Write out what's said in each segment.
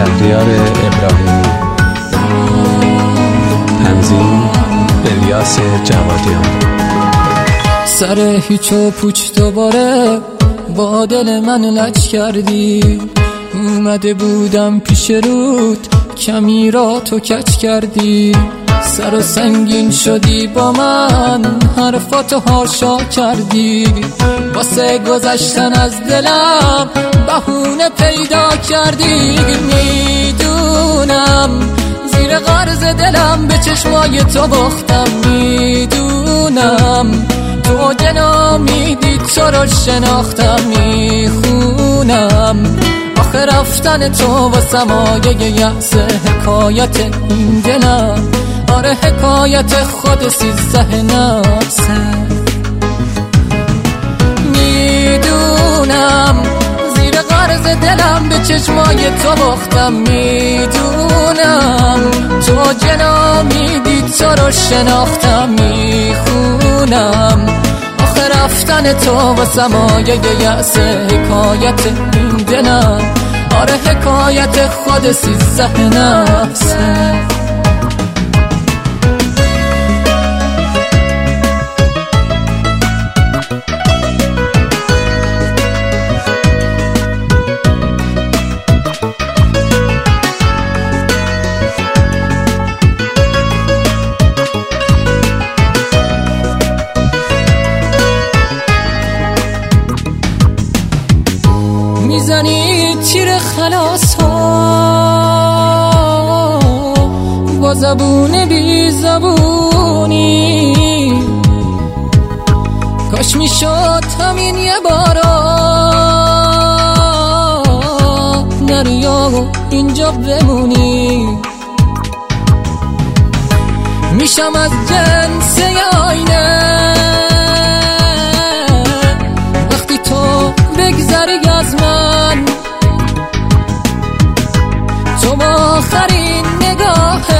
شهریار ابراهیمی، تنظیم الیاس جوادیان. سر هیچ و پوچ دوباره با دل من لج کردی، اومده بودم پیش رود کمی را تو کج کردی. سر و سنگین شدی با من، حرفاتو هاشا کردی. واسه گذشتن از دلم بهونه پیدا کردی. میدونم زیر غرض دلم به چشمای تو باختم. میدونم تو نامیدی تو رو شناختم. میخونم آخه رفتن تو واسه مایه یأس حکایت این دلم. آره حکایت خود 13 نفسه. میدونم زیر غرض دلم به چشمای تو باختم. میدونم تو نامیدی تو رو شناختم. میخونم آخه رفتن تو واسه مایه یأس حکایت این دلم. آره حکایت خود 13 نفسه. میزنی تیر خلاص ها با زبون بی زبونی. کاش میشد همین یه بارا نری و اینجا بمونی. میشم از جنس آینه وقتی تو بگذری از من. تو با آخرین نگاهت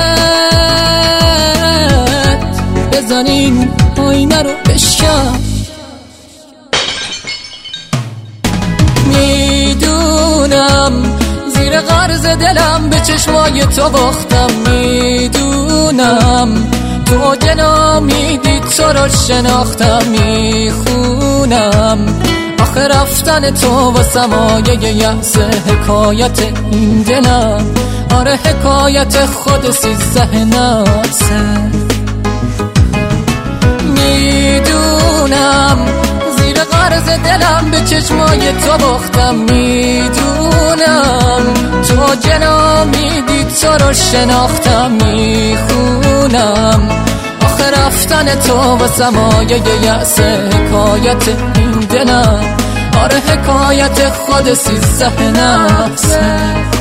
بزنین آینه رو بشکن. میدونم زیر غرض دلم به چشمای تو باختم. میدونم تو نامیدی تو رو شناختم. میخونم آخه رفتن تو واسه مایه یأس حکایت این دلم. آره حکایت خود 13 نفسه. میدونم زیر غرض دلم به چشمای تو باختم. میدونم تو نامیدی تو رو شناختم. میخونم آخه رفتن تو واسه مایه یأس حکایت این دلم. آره حکایت خود 13 نفسه.